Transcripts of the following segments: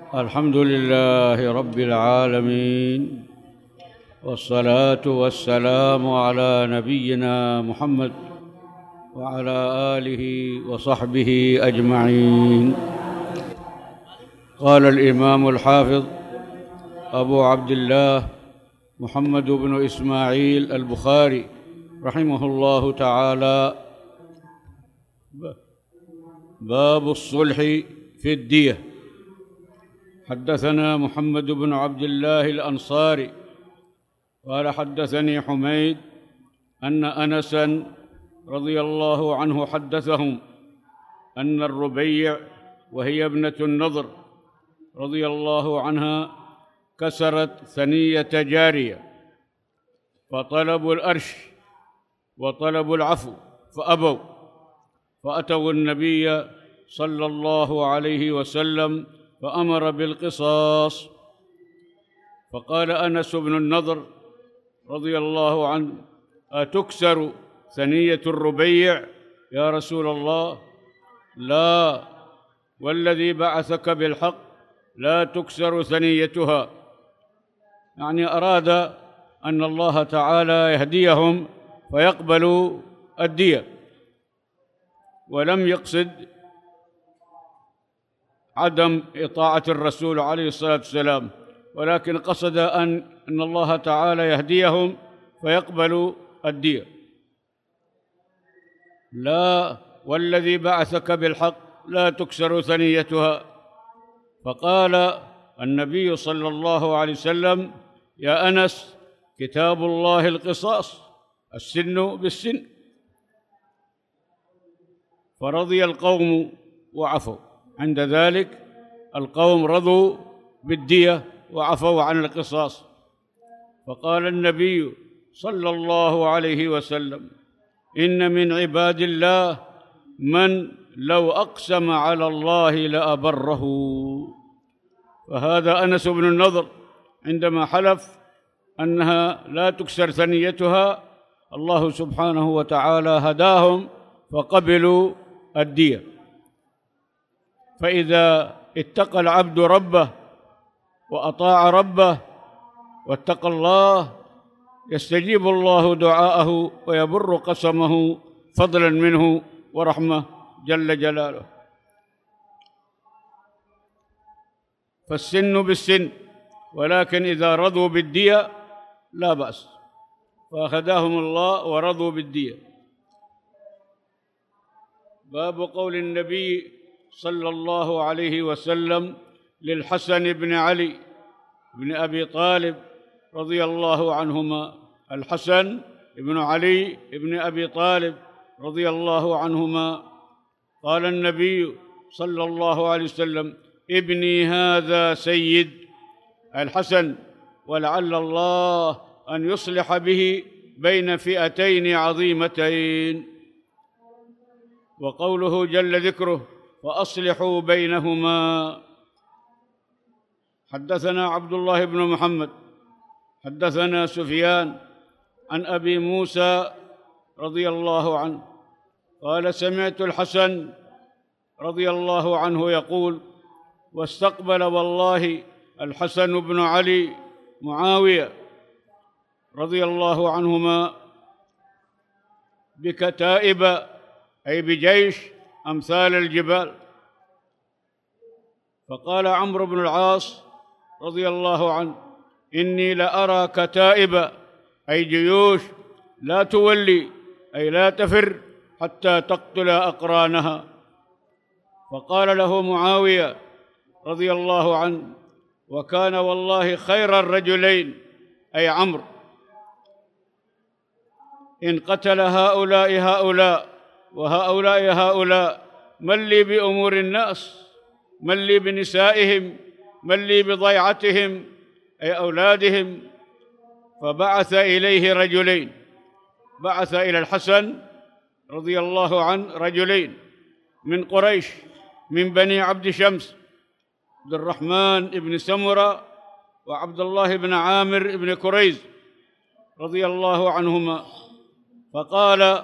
الحمد لله رب العالمين، والصلاة والسلام على نبينا محمد وعلى آله وصحبه أجمعين. قال الإمام الحافظ أبو عبد الله محمد بن إسماعيل البخاري رحمه الله تعالى: باب الصلح في الدية. حدثنا محمد بن عبد الله الأنصاري قال: حدثني حميد أن أنسا رضي الله عنه حدثهم أن الربيع وهي ابنة النضر رضي الله عنها كسرت ثنية جارية، فطلبوا الأرش وطلبوا العفو فأبوا، فأتوا النبي صلى الله عليه وسلم فأمر بالقصاص. فقال أنس بن النضر رضي الله عنه: أتكسر ثنية الربيع يا رسول الله؟ لا، والذي بعثك بالحق لا تكسر ثنيتها. يعني أراد أن الله تعالى يهديهم فيقبلوا الدية، ولم يقصد عدم إطاعة الرسول عليه الصلاة والسلام، ولكن قصد أن الله تعالى يهديهم فيقبلوا الدية. لا، والذي بعثك بالحق لا تكسر ثنيتها. فقال النبي صلى الله عليه وسلم: يا أنس، كتاب الله القصاص، السن بالسن. فرضي القوم وعفوا. عند ذلك القوم رضوا بالدية وعفوا عن القصاص. فقال النبي صلى الله عليه وسلم: إن من عباد الله من لو أقسم على الله لأبره. فهذا أنس بن النضر عندما حلف أنها لا تكسر ثنيتها، الله سبحانه وتعالى هداهم فقبلوا الدية. فإذا اتقى العبد ربه وأطاع ربه واتقى الله يستجيب الله دعاءه ويبر قسمه فضلا منه ورحمة جل جلاله. فالسن بالسن، ولكن إذا رضوا بالدية لا بأس، فأخذهم الله ورضوا بالدية. باب قول النبي صلى الله عليه وسلم للحسن بن علي بن أبي طالب رضي الله عنهما. الحسن بن علي بن أبي طالب رضي الله عنهما قال النبي صلى الله عليه وسلم: ابني هذا سيد. الحسن، ولعل الله أن يصلح به بين فئتين عظيمتين. وقوله جل ذكره: وأصلحوا بينهما. حدثنا عبد الله بن محمد حدثنا سفيان عن أبي موسى رضي الله عنه قال: سمعت الحسن رضي الله عنه يقول: واستقبل والله الحسن بن علي معاوية رضي الله عنهما بكتائب، أي بجيش أمثال الجبال. فقال عمرو بن العاص رضي الله عنه: إني لأرى كتائب، أي جيوش لا تولي، أي لا تفر حتى تقتل أقرانها. فقال له معاوية رضي الله عنه: وكان والله خير الرجلين، أي عمرو، إن قتل هؤلاء هؤلاء وهؤلاء هؤلاء، من لي بأمور الناس؟ من لي بنسائهم؟ من لي بضيعتهم، أي أولادهم؟ فبعث إليه رجلين، بعث إلى الحسن رضي الله عنه رجلين من قريش، من بني عبد شمس، عبد الرحمن بن سمرة وعبد الله بن عامر بن كريز رضي الله عنهما. فقال: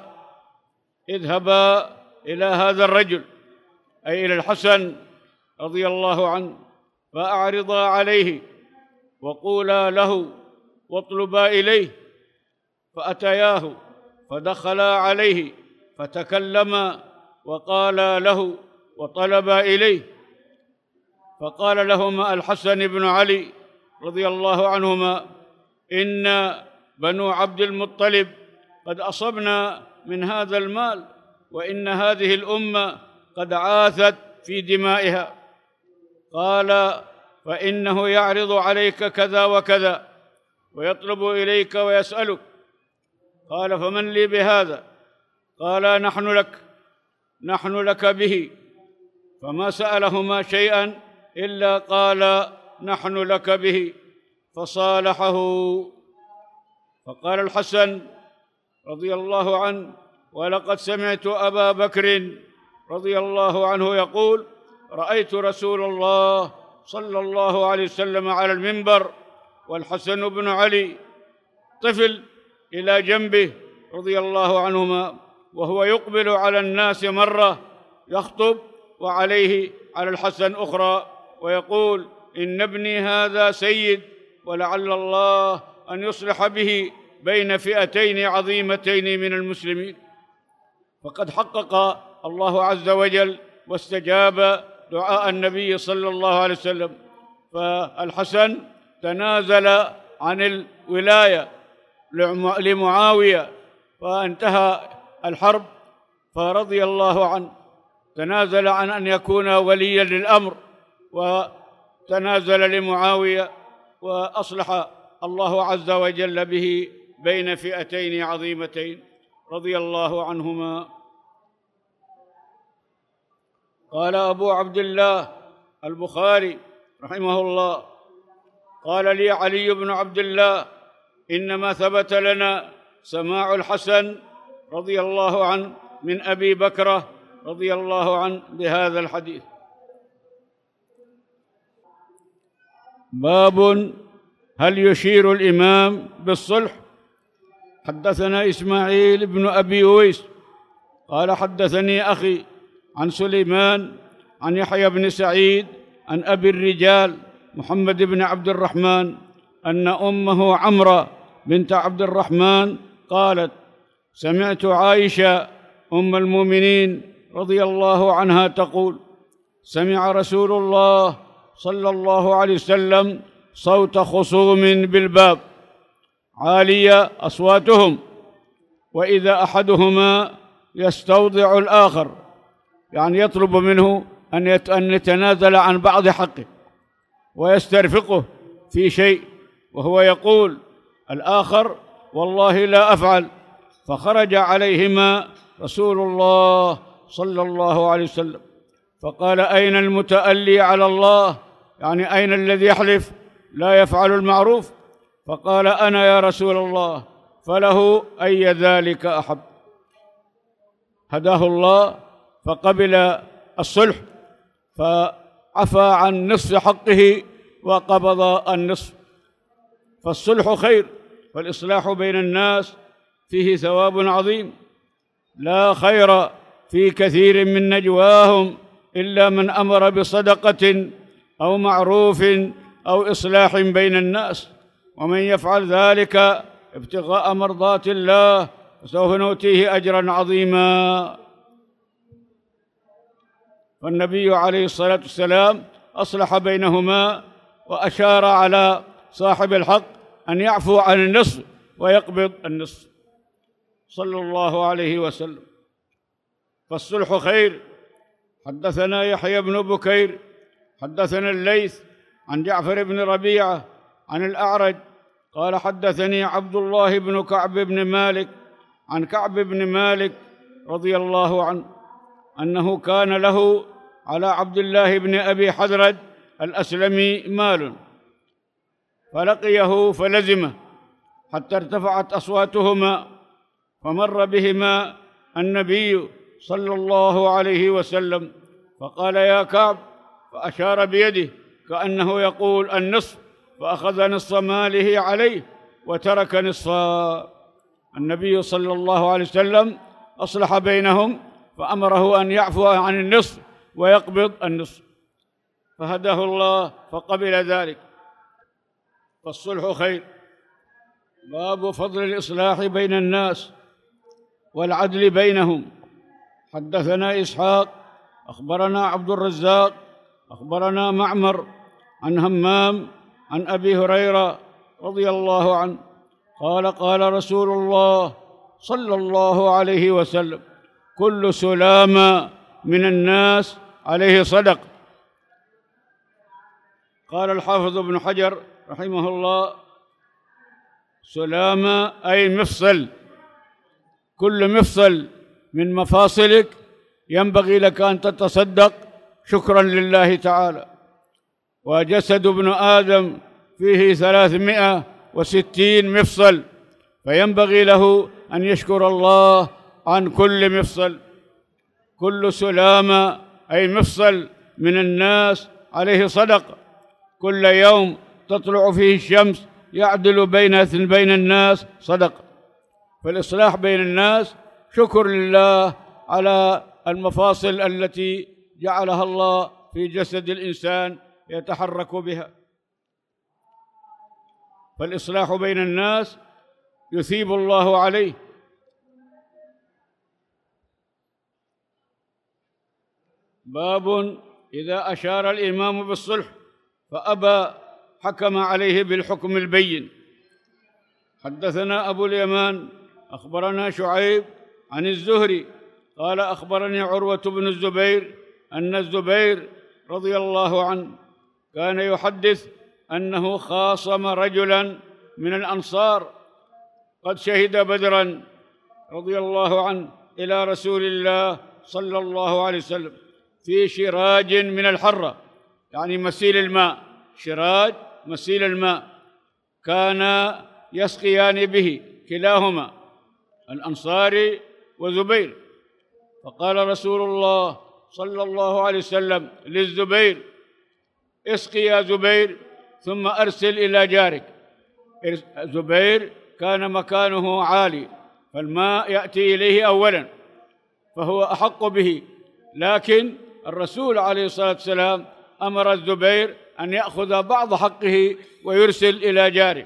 اذهبا إلى هذا الرجل، أي إلى الحسن رضي الله عنه، فأعرضا عليه وقولا له واطلبا إليه. فأتياه فدخلا عليه فتكلما وقالا له وطلبا إليه. فقال لهما الحسن بن علي رضي الله عنهما: إن بنو عبد المطلب قد أصبنا من هذا المال، وإن هذه الأمة قد عاثت في دمائها. قال: فإنه يعرض عليك كذا وكذا ويطلب إليك ويسألك. قال: فمن لي بهذا؟ قال: نحن لك به. فما سألهما شيئا إلا قال: نحن لك به، فصالحه. فقال الحسن رضي الله عنه: ولقد سمعت أبا بكر رضي الله عنه يقول: رأيت رسول الله صلى الله عليه وسلم على المنبر والحسن بن علي طفل إلى جنبه رضي الله عنهما، وهو يقبل على الناس مرة يخطب وعليه على الحسن أخرى، ويقول: إن ابني هذا سيد، ولعل الله أن يصلح به بين فئتين عظيمتين من المسلمين. فقد حقق الله عز وجل واستجاب دعاء النبي صلى الله عليه وسلم. فالحسن تنازل عن الولاية لمعاوية، فانتهى الحرب، فرضي الله عنه، تنازل عن أن يكون وليا للأمر وتنازل لمعاوية، وأصلح الله عز وجل به بين فئتين عظيمتين رضي الله عنهما. قال أبو عبد الله البخاري رحمه الله: قال لي علي بن عبد الله: إنما ثبت لنا سماع الحسن رضي الله عنه من أبي بكر رضي الله عنه بهذا الحديث. باب هل يشير الإمام بالصلح؟ حدثنا إسماعيل بن أبي أويس قال: حدثني أخي عن سليمان عن يحيى بن سعيد عن أبي الرجال محمد بن عبد الرحمن أن أمه عمرة بنت عبد الرحمن قالت: سمعت عائشة أم المؤمنين رضي الله عنها تقول: سمع رسول الله صلى الله عليه وسلم صوت خصوم بالباب عالية أصواتهم، وإذا أحدهما يستوضع الآخر، يعني يطلب منه أن يتنازل عن بعض حقه ويسترفقه في شيء، وهو يقول الآخر: والله لا أفعل. فخرج عليهما رسول الله صلى الله عليه وسلم فقال: أين المتألي على الله؟ يعني أين الذي يحلف لا يفعل المعروف؟ فقال: أنا يا رسول الله. فله أي ذلك أحب. هداه الله فقبل الصلح، فعفى عن نصف حقه وقبض النصف. فالصلح خير، والإصلاح بين الناس فيه ثواب عظيم. لا خير في كثير من نجواهم إلا من أمر بصدقة أو معروف أو إصلاح بين الناس، ومن يفعل ذلك ابتغاء مرضات الله فسوف نؤتيه أجرا عظيما. فالنبي عليه الصلاة والسلام أصلح بينهما وأشار على صاحب الحق أن يعفو عن النصف ويقبض النصف صلى الله عليه وسلم. فالصلح خير. حدثنا يحيى بن بكير حدثنا الليث عن جعفر بن ربيعة عن الأعرج قال: حدثني عبد الله بن كعب بن مالك عن كعب بن مالك رضي الله عنه أنه كان له على عبد الله بن أبي حدرد الأسلمي مال، فلقيه فلزمه حتى ارتفعت أصواتهما، فمر بهما النبي صلى الله عليه وسلم فقال: يا كعب، فأشار بيده كأنه يقول النصف، فأخذ نصف ماله عليه وترك نصفا. النبي صلى الله عليه وسلم أصلح بينهم فأمره أن يعفو عن النصف ويقبض النصف. فهداه الله فقبل ذلك، فالصلح خير. باب فضل الإصلاح بين الناس والعدل بينهم. حدثنا إسحاق أخبرنا عبد الرزاق أخبرنا معمر عن همام عن أبي هريرة رضي الله عنه قال قال رسول الله صلى الله عليه وسلم: كل سلام من الناس عليه صدق. قال الحافظ ابن حجر رحمه الله: سلام أي مفصل، كل مفصل من مفاصلك ينبغي لك أن تتصدق شكرا لله تعالى. وجسد ابن آدم فيه 360 مفصل، فينبغي له أن يشكر الله عن كل مفصل. كل سلام أي مفصل من الناس عليه صدق، كل يوم تطلع فيه الشمس يعدل بين الناس صدق. فالإصلاح بين الناس شكر لله على المفاصل التي جعلها الله في جسد الإنسان يتحرك بها. فالإصلاح بين الناس يثيب الله عليه. باب إذا أشار الإمام بالصلح فأبى حكم عليه بالحكم البين. حدثنا أبو اليمان أخبرنا شعيب عن الزهري قال أخبرني عروة بن الزبير أن الزبير رضي الله عنه كان يحدث أنه خاصم رجلا من الأنصار قد شهد بدرا رضي الله عنه إلى رسول الله صلى الله عليه وسلم في شراج من الحرة، يعني مسيل الماء، شراج مسيل الماء، كان يسقيان به كلاهما الأنصاري وزبير. فقال رسول الله صلى الله عليه وسلم للزبير: اسقي يا زبير ثم أرسل إلى جارك. زبير كان مكانه عالي، فالماء يأتي إليه أولا فهو أحق به، لكن الرسول عليه الصلاة والسلام أمر الزبير أن يأخذ بعض حقه ويرسل إلى جارك.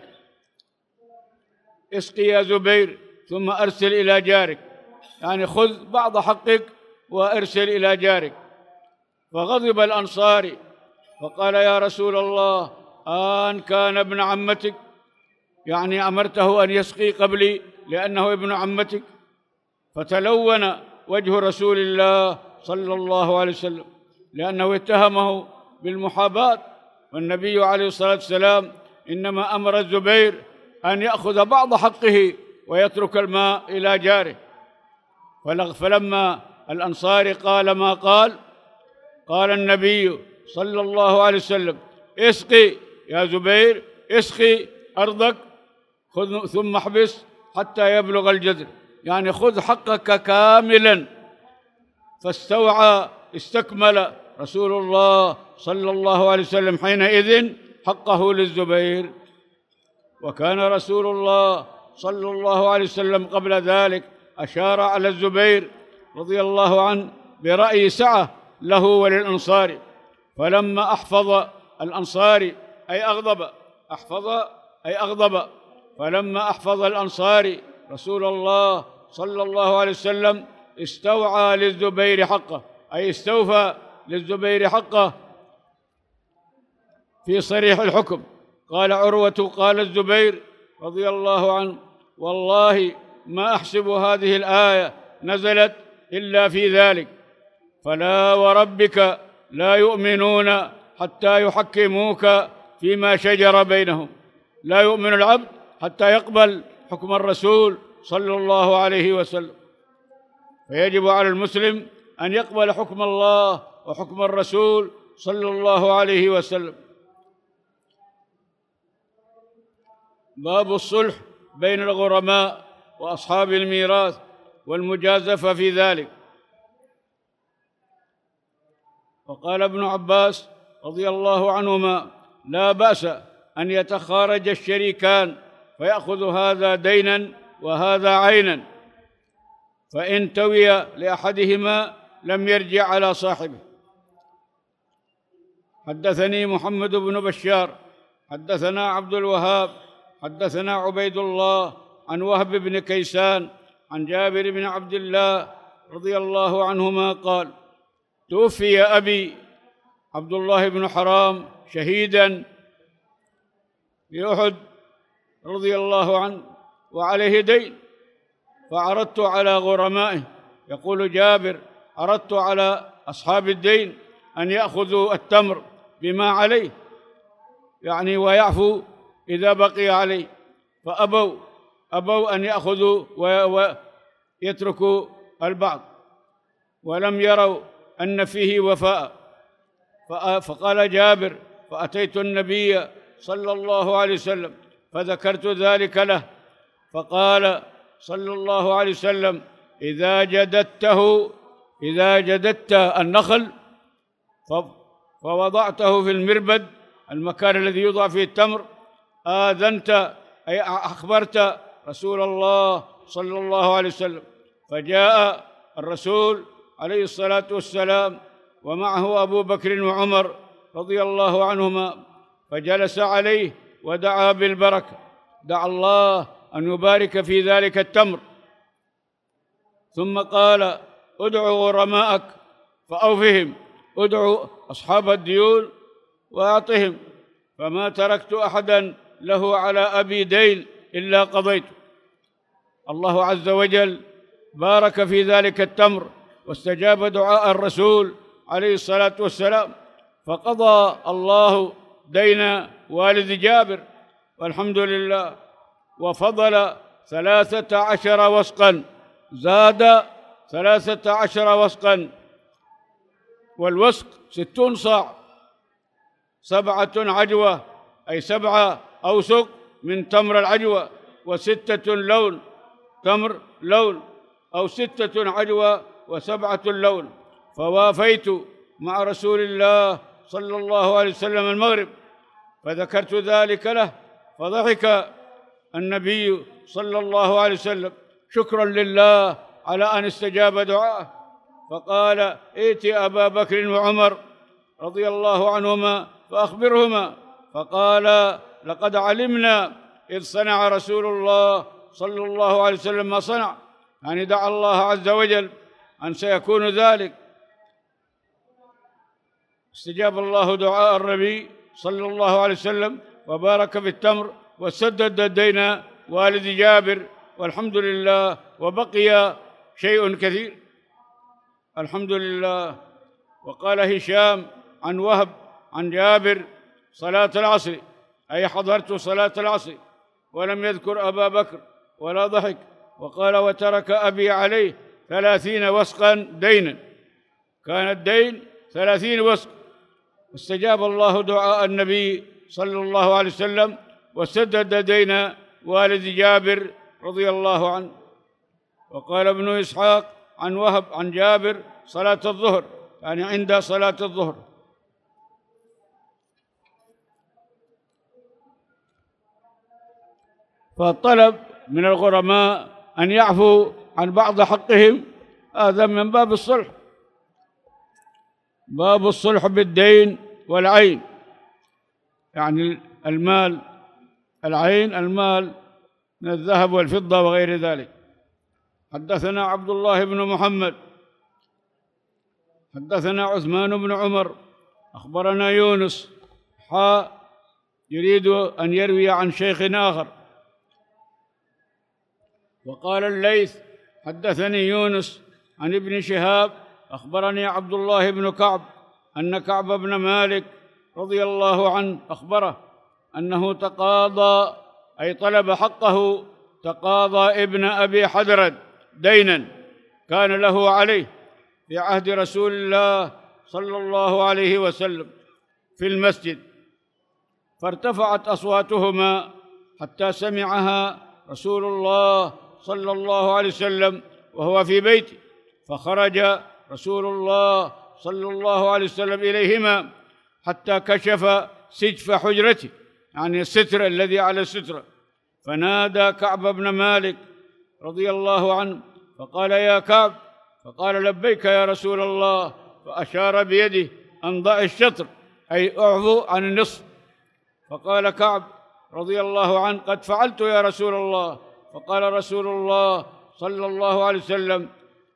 اسقي يا زبير ثم أرسل إلى جارك، يعني خذ بعض حقك وأرسل إلى جارك. فغضب الأنصاري فقال: يا رسول الله، آن كان ابن عمتك، يعني أمرته أن يسقي قبلي لأنه ابن عمتك. فتلون وجه رسول الله صلى الله عليه وسلم لأنه اتهمه بالمحاباة، والنبي عليه الصلاة والسلام إنما أمر الزبير أن يأخذ بعض حقه ويترك الماء إلى جاره. فلما الأنصاري قال ما قال، قال النبي صلى الله عليه وسلم: اسقي يا زبير، اسقي أرضك، خذ ثم احبس حتى يبلغ الجذر، يعني خذ حقك كاملا. استكمل رسول الله صلى الله عليه وسلم حينئذ حقه للزبير. وكان رسول الله صلى الله عليه وسلم قبل ذلك أشار على الزبير رضي الله عنه برأي سعة له وللأنصار، فلما أحفظ الأنصاري أي أغضب فلما أحفظ الأنصاري رسول الله صلى الله عليه وسلم استوعى للزبير حقه، أي استوفى للزبير حقه في صريح الحكم. قال عروة قال الزبير رضي الله عنه: والله ما أحسب هذه الآية نزلت إلا في ذلك، فلا وربك لا يؤمنون حتى يحكموك فيما شجر بينهم. لا يؤمن العبد حتى يقبل حكم الرسول صلى الله عليه وسلم. فيجب على المسلم أن يقبل حكم الله وحكم الرسول صلى الله عليه وسلم. باب الصلح بين الغرماء وأصحاب الميراث والمجازفة في ذلك. وقال ابن عباس رضي الله عنهما: لا بأس أن يتخارج الشريكان فيأخذ هذا دينا وهذا عينا، فإن توي لأحدهما لم يرجع على صاحبه. حدثني محمد بن بشار حدثنا عبد الوهاب حدثنا عبيد الله عن وهب بن كيسان عن جابر بن عبد الله رضي الله عنهما قال: توفي أبي عبد الله بن حرام شهيدا في أحد رضي الله عنه وعليه دين، فعرضت على غرمائه، يقول جابر: عرضت على أصحاب الدين أن يأخذوا التمر بما عليه، يعني ويعفو إذا بقي عليه، فأبوا أن يأخذوا ويتركوا البعض، ولم يروا أن فيه وفاء. فقال جابر: فأتيت النبي صلى الله عليه وسلم فذكرت ذلك له، فقال صلى الله عليه وسلم: إذا جددت النخل فوضعته في المربد، المكان الذي يوضع فيه التمر، آذنت أي أخبرت رسول الله صلى الله عليه وسلم. فجاء الرسول عليه الصلاة والسلام ومعه أبو بكر وعمر رضي الله عنهما، فجلس عليه ودعا بالبركة، دعا الله أن يبارك في ذلك التمر، ثم قال: ادعوا غرماءك فأوفهم، ادعوا أصحاب الديون وأعطهم، فما تركت أحدا له على أبي دين إلا قضيته. الله عز وجل بارك في ذلك التمر واستجاب دعاء الرسول عليه الصلاة والسلام، فقضى الله دين والد جابر والحمد لله، وفضل 13 وسقا، زاد 13 وسقا، والوسق 60 صاع، 7 عجوة أي 7 أوسق من تمر العجوة، و6 لون تمر لون، أو 6 عجوة و7 لون. فوافيت مع رسول الله صلى الله عليه وسلم المغرب، فذكرت ذلك له، فضحك النبي صلى الله عليه وسلم شكرا لله على أن استجاب دعاءه، فقال: ائت أبا بكر وعمر رضي الله عنهما فأخبرهما. فقال: لقد علمنا إذ صنع رسول الله صلى الله عليه وسلم ما صنع، يعني دعا الله عز وجل أن سيكون ذلك. استجاب الله دعاء النبي صلى الله عليه وسلم وبارك في التمر وسدد دين والد جابر والحمد لله، وبقي شيء كثير الحمد لله. وقال هشام عن وهب عن جابر: صلاة العصر، أي حضرت صلاة العصر، ولم يذكر أبا بكر ولا ضحك. وقال: وترك أبي عليه 30 وسقا دينا، كان الدين 30 وسق، استجاب الله دعاء النبي صلى الله عليه وسلم وسدد دين والد جابر رضي الله عنه. وقال ابن إسحاق عن وهب عن جابر: صلاة الظهر، يعني عند صلاة الظهر. فطلب من الغرماء أن يعفوا عن بعض حقهم، هذا من باب الصلح، باب الصلح بالدين والعين، يعني المال، العين المال من الذهب والفضة وغير ذلك. حدثنا عبد الله بن محمد حدثنا عثمان بن عمر أخبرنا يونس يريد أن يروي عن شيخ آخر. وقال الليث: حدثني يونس عن ابن شهاب أخبرني عبد الله بن كعب أن كعب بن مالك رضي الله عنه أخبره أنه تقاضى، أي طلب حقه، تقاضى ابن أبي حدرد دينا كان له عليه في عهد رسول الله صلى الله عليه وسلم في المسجد، فارتفعت أصواتهما حتى سمعها رسول الله صلى الله عليه وسلم وهو في بيته، فخرج رسول الله صلى الله عليه وسلم إليهما حتى كشف سجف حجرته، يعني الستر الذي على السترة، فنادى كعب بن مالك رضي الله عنه فقال: يا كعب، فقال: لبيك يا رسول الله، فأشار بيده أن ضع الشطر، أي اعفوا عن النصف. فقال كعب رضي الله عنه: قد فعلت يا رسول الله. فقال رسول الله صلى الله عليه وسلم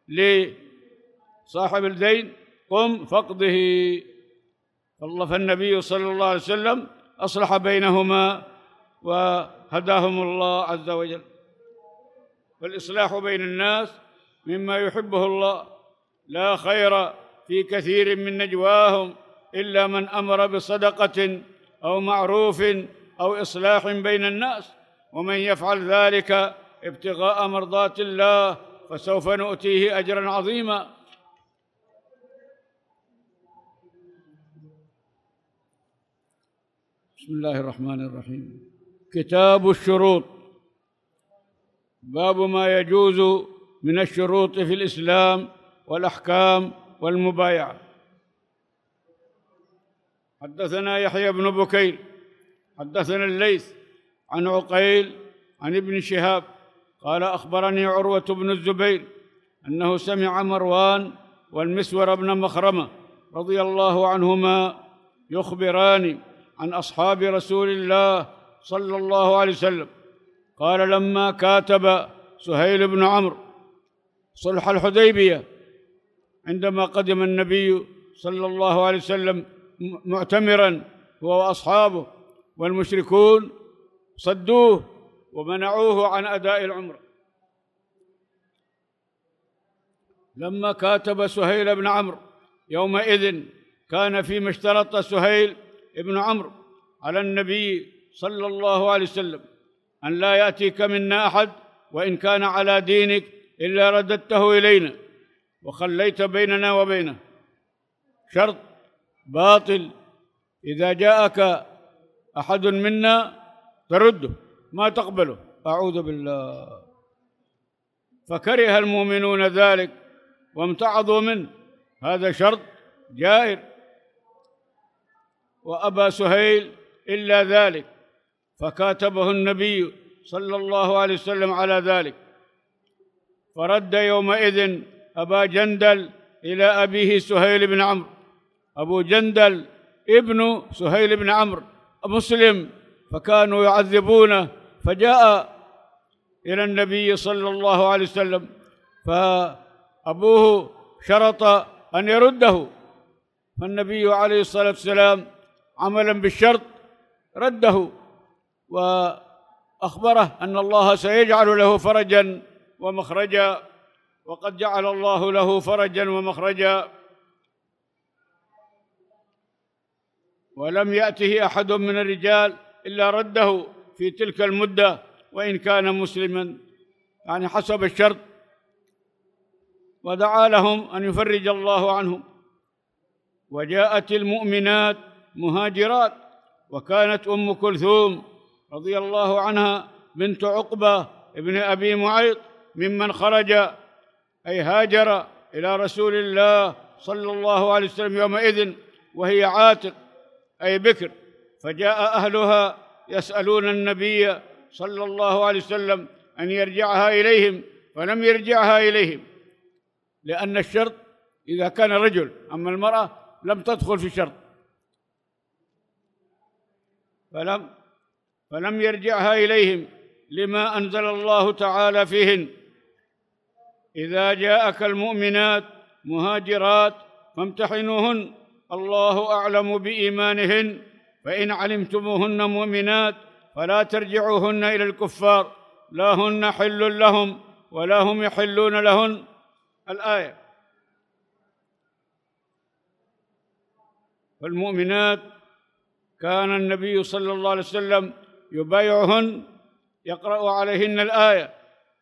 لصاحب الدين: قم فاقضه. فالنبي صلى الله عليه وسلم أصلح بينهما وهداهم الله عز وجل. والإصلاح بين الناس مما يحبه الله. لا خير في كثير من نجواهم إلا من أمر بصدقة أو معروف أو إصلاح بين الناس، ومن يفعل ذلك ابتغاء مرضات الله فسوف نؤتيه أجرا عظيما. بسم الله الرحمن الرحيم. كتاب الشروط. باب ما يجوز من الشروط في الإسلام والأحكام والمبايعة. حدثنا يحيى بن بكير حدثنا الليث عن عقيل عن ابن شهاب قال: أخبرني عروة بن الزبير أنه سمع مروان والمسور بن مخرمة رضي الله عنهما يخبران عن أصحاب رسول الله صلى الله عليه وسلم قال: لما كاتب سهيل بن عمرو صلح الحديبية، عندما قدم النبي صلى الله عليه وسلم معتمرا هو وأصحابه، والمشركون صدوه ومنعوه عن أداء العمرة. لما كاتب سهيل بن عمرو يومئذ كان فيما اشترط سهيل بن عمرو على النبي صلى الله عليه وسلم: أن لا يأتيك منا أحد وإن كان على دينك إلا رددته إلينا وخليت بيننا وبينه. شرط باطل، إذا جاءك أحد منا ترده، ما تقبله. أعوذ بالله. فكره المؤمنون ذلك وامتعضوا منه. هذا شرط جائر، وأبى سهيل إلا ذلك، فكاتبه النبي صلى الله عليه وسلم على ذلك. فرد يومئذ أبا جندل إلى أبيه سهيل بن عمرو. أبو جندل ابن سهيل بن عمرو مسلم، فكانوا يعذبونه، فجاء إلى النبي صلى الله عليه وسلم، فأبوه شرط أن يرده، فالنبي عليه الصلاة والسلام عملا بالشرط رده، وأخبره أن الله سيجعل له فرجا ومخرجا، وقد جعل الله له فرجا ومخرجا، ولم يأته أحد من الرجال إلا رده في تلك المدة وإن كان مسلما، يعني حسب الشرط. ودعا لهم أن يفرج الله عنهم. وجاءت المؤمنات مهاجرات، وكانت أم كلثوم رضي الله عنها بنت عقبة ابن أبي معيط ممن خرج أي هاجر إلى رسول الله صلى الله عليه وسلم يومئذ وهي عاتق أي بكر. فجاء أهلها يسألون النبي صلى الله عليه وسلم أن يرجعها إليهم، فلم يرجعها إليهم، لأن الشرط إذا كان رجل، أما المرأة لم تدخل في شرط، فلم يرجعها إليهم لما أنزل الله تعالى فيهن: إذا جاءك المؤمنات مهاجرات فامتحنوهن الله أعلم بإيمانهن، فإن علمتموهن مؤمنات فلا ترجعوهن إلى الكفار، لا هن حل لهم ولا هم يحلون لهن. الآية. والمؤمنات كان النبي صلى الله عليه وسلم يبايعهن، يقرأ عليهن الآية: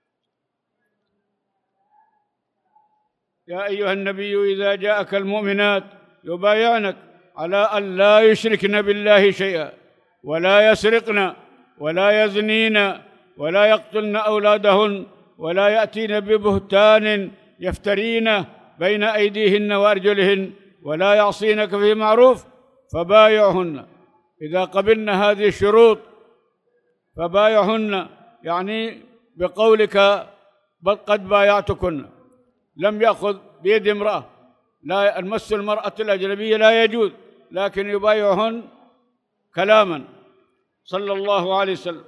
يا أيها النبي إذا جاءك المؤمنات يبايعنك على أن لا يشركن بالله شيئا ولا يسرقن ولا يزنين ولا يقتلن أولادهن ولا يأتين ببهتان يفترين بين أيديهن وأرجلهن ولا يعصينك في معروف فبايعهن. إذا قبلنا هذه الشروط فبايعهن، يعني بقولك قد بايعتكن. لم يأخذ بيد امرأة، لا المس المرأة الأجنبية لا يجوز، لكن يبايعهن كلاما صلى الله عليه وسلم.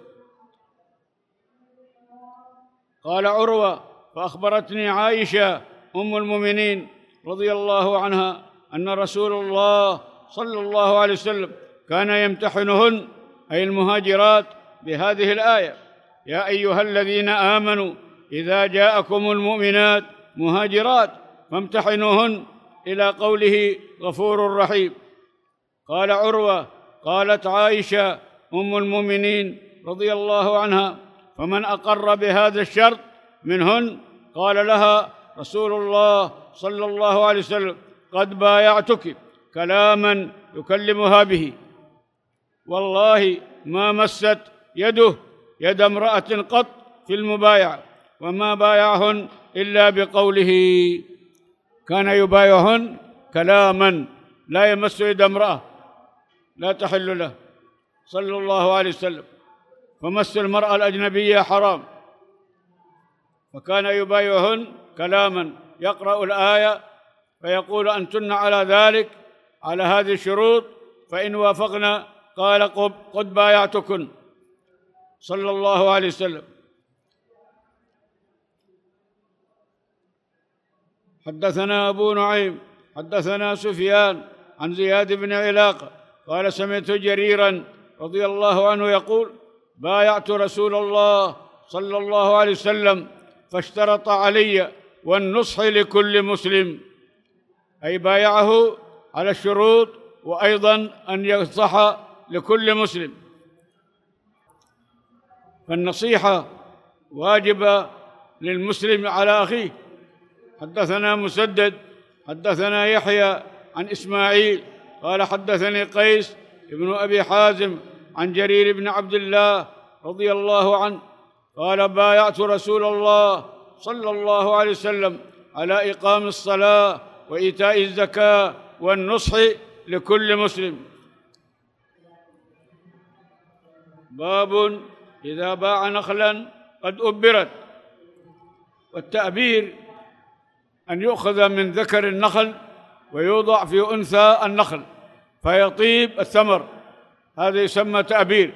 قال عروة: فأخبرتني عائشة أم المؤمنين رضي الله عنها أن رسول الله صلى الله عليه وسلم كان يمتحنهن، أي المهاجرات، بهذه الآية: يا أيها الذين آمنوا إذا جاءكم المؤمنات مهاجرات فامتحنوهن، إلى قوله غفور رحيم. قال عروة: قالت عائشة أم المؤمنين رضي الله عنها: فمن أقر بهذا الشرط منهن قال لها رسول الله صلى الله عليه وسلم: قد بايعتك كلاما يكلمها به، والله ما مست يده يد امرأة قط في المبايعة، وما بايعهن إلا بقوله. كان يبايعهن كلاما، لا يمس يد امرأة، لا تحل له صلى الله عليه وسلم، فمس المرأة الأجنبية حرام. فكان يبايعهن كلاما، يقرأ الآية فيقول: أنتن على ذلك، على هذه الشروط، فإن وافقنا قال: قد بايعتكن، صلى الله عليه وسلم. حدثنا أبو نعيم حدثنا سفيان عن زياد بن علاقة قال: سمعت جريرا رضي الله عنه يقول: بايعت رسول الله صلى الله عليه وسلم فاشترط علي والنصح لكل مسلم، أي بايعه على الشروط، وأيضا أن ينصح لكل مسلم. فالنصيحة واجبة للمسلم على أخيه. حدثنا مسدد حدثنا يحيى عن إسماعيل قال: حدثني قيس ابن أبي حازم عن جرير بن عبد الله رضي الله عنه قال: بايعت رسول الله صلى الله عليه وسلم على إقام الصلاة وإيتاء الزكاة والنصح لكل مسلم. باب إذا باع نخلا قد أبرت. والتأبير أن يؤخذ من ذكر النخل ويوضع في أنثى النخل فيطيب الثمر، هذا يسمى تأبير.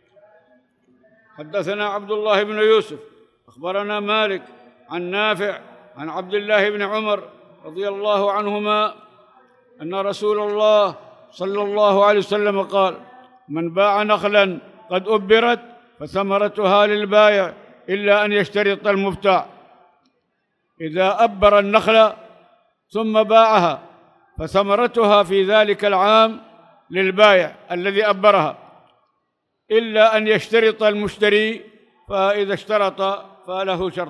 حدثنا عبد الله بن يوسف أخبرنا مالك عن نافع عن عبد الله بن عمر رضي الله عنهما أن رسول الله صلى الله عليه وسلم قال: من باع نخلا قد أبرت فثمرتها للبائع إلا أن يشترط المبتاع. إذا أبر النخل ثم باعها فثمرتها في ذلك العام للبائع الذي أبرها، إلا أن يشترط المشتري، فإذا اشترط فله شرط.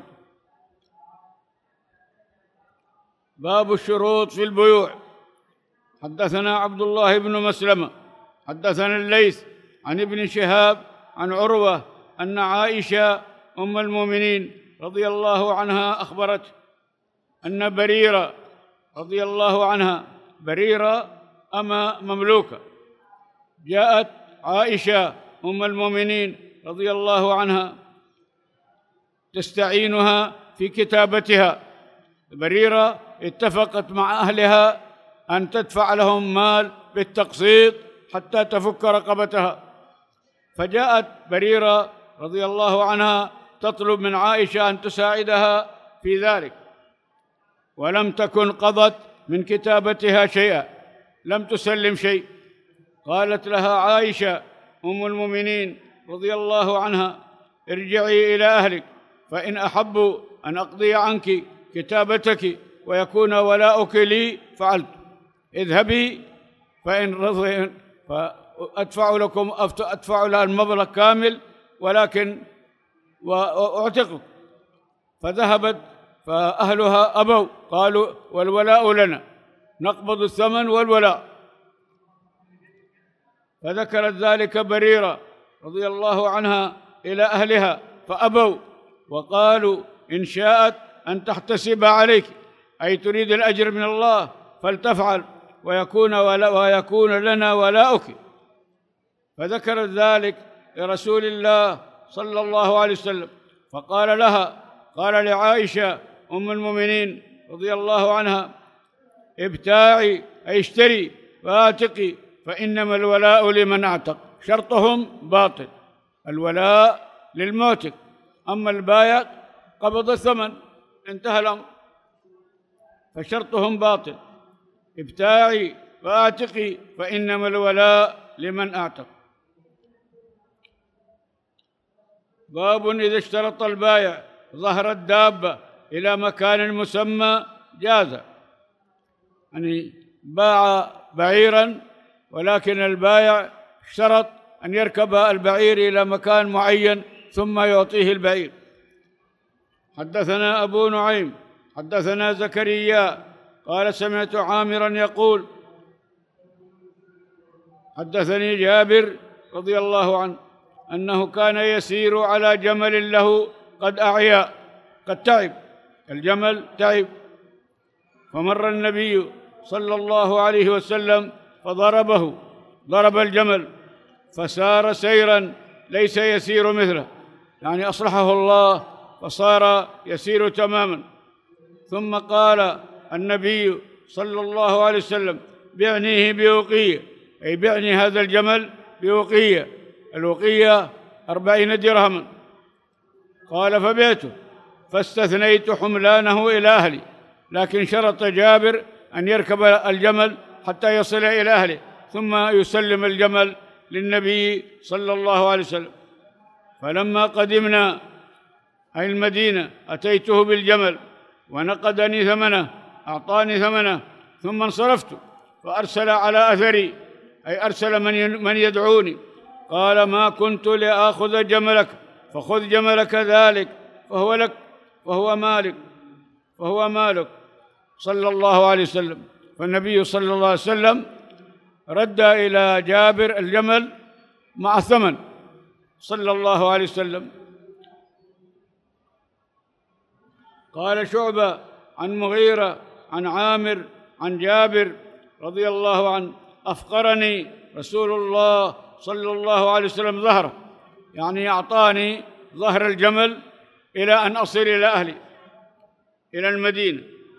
باب الشروط في البيوع. حدثنا عبد الله بن مسلمة حدثنا الليث عن ابن شهاب عن عروة أن عائشة أم المؤمنين رضي الله عنها أخبرته أن بريرة رضي الله عنها، بريرة أما مملوكة، جاءت عائشة أم المؤمنين رضي الله عنها تستعينها في كتابتها. بريرة اتفقت مع أهلها أن تدفع لهم مال بالتقسيط حتى تفك رقبتها، فجاءت بريرة رضي الله عنها تطلب من عائشة أن تساعدها في ذلك، ولم تكن قضت من كتابتها شيئا، لم تسلم شيء. قالت لها عائشة أم المؤمنين رضي الله عنها: ارجعي إلى أهلك، فإن أحبوا أن أقضي عنك كتابتك ويكون ولاؤك لي فعلت. اذهبي فإن رضي أدفع لها المبلغ كامل، ولكن وأعتقك. فذهبت فأهلها أبوا، قالوا: والولاء لنا، نقبض الثمن والولاء. فذكرت ذلك بريرة رضي الله عنها إلى أهلها فأبوا، وقالوا: إن شاءت أن تحتسب عليك، أي تريد الأجر من الله، فلتفعل ويكون لنا ولاؤك. فذكرت ذلك لرسول الله صلى الله عليه وسلم، فقال لها، قال لعائشة أم المؤمنين رضي الله عنها: ابتاعي، أي اشتري، وآتقي، فإنما الولاء لمن أعتق. شرطهم باطل، الولاء للمعتق، أما البايع قبض الثمن، انتهى الأمر، فشرطهم باطل. ابتاعي وأعتقي، فإنما الولاء لمن أعتق. باب إذا اشترط البايع ظهر الدابة إلى مكان مسمى جاز، يعني باع بعيرا ولكن البايع اشترط أن يركب البعير إلى مكان معين ثم يعطيه البعير. حدثنا أبو نعيم حدثنا زكريا قال سمعت عامرا يقول حدثني جابر رضي الله عنه أنه كان يسير على جمل له قد أعيا، قد تعب، الجمل تعب، فمر النبي صلى الله عليه وسلم فضربه، ضرب الجمل فسار سيرا ليس يسير مثله، يعني أصلحه الله فصار يسير تماما. ثم قال النبي صلى الله عليه وسلم بعنيه بوقية، أي بعني هذا الجمل بوقية، الوقية 40 درهما. قال فبعته فاستثنيت حملانه إلى أهلي، لكن شرط جابر أن يركب الجمل حتى يصل إلى أهله ثم يسلم الجمل للنبي صلى الله عليه وسلم. فلما قدمنا أي المدينة أتيته بالجمل ونقدني ثمنه، أعطاني ثمنه، ثم انصرفت فأرسل على أثري، أي أرسل من يدعوني، قال ما كنت لآخذ جملك فخذ جملك ذلك فهو لك فهو مالك صلى الله عليه وسلم. فالنبي صلى الله عليه وسلم رد إلى جابر الجمل مع الثمن صلى الله عليه وسلم. قال شعبة عن مغيرة عن عامر عن جابر رضي الله عنه أفقرني رسول الله صلى الله عليه وسلم ظهره، يعني أعطاني ظهر الجمل إلى أن أصل إلى أهلي إلى المدينة.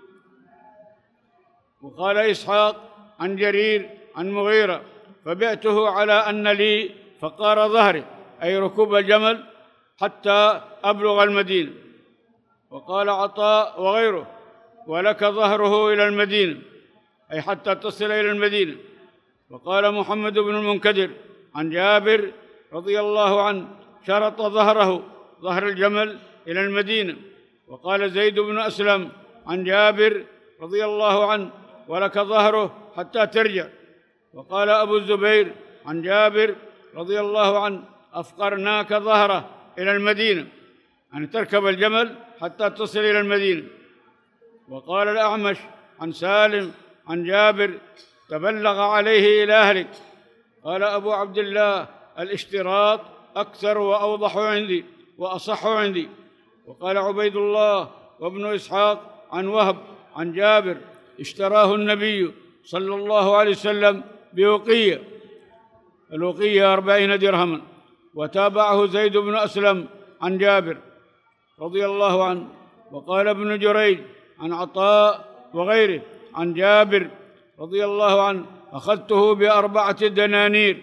وقال إسحاق عن جرير عن مغيرة فبعته على أن لي فقار ظهري، أي ركوب الجمل حتى أبلغ المدينة. وقال عطاء وغيره ولك ظهره إلى المدينة، أي حتى تصل إلى المدينة. وقال محمد بن المنكدر عن جابر رضي الله عنه شرط ظهره، ظهر الجمل، إلى المدينة. وقال زيد بن أسلم عن جابر رضي الله عنه ولك ظهره حتى ترجع. وقال أبو الزبير عن جابر رضي الله عنه أفقرناك ظهره إلى المدينة، أن تركب الجمل حتى تصل إلى المدينة. وقال الأعمش عن سالم عن جابر تبلغ عليه إلى أهلك. قال أبو عبد الله الاشتراط أكثر وأوضح عندي وأصح عندي. وقال عبيد الله وابن إسحاق عن وهب عن جابر اشتراه النبي صلى الله عليه وسلم بوقية، الوقية 40 درهما. وتابعه زيد بن أسلم عن جابر رضي الله عنه. وقال ابن جريج عن عطاء وغيره عن جابر رضي الله عنه أخذته ب4 دنانير،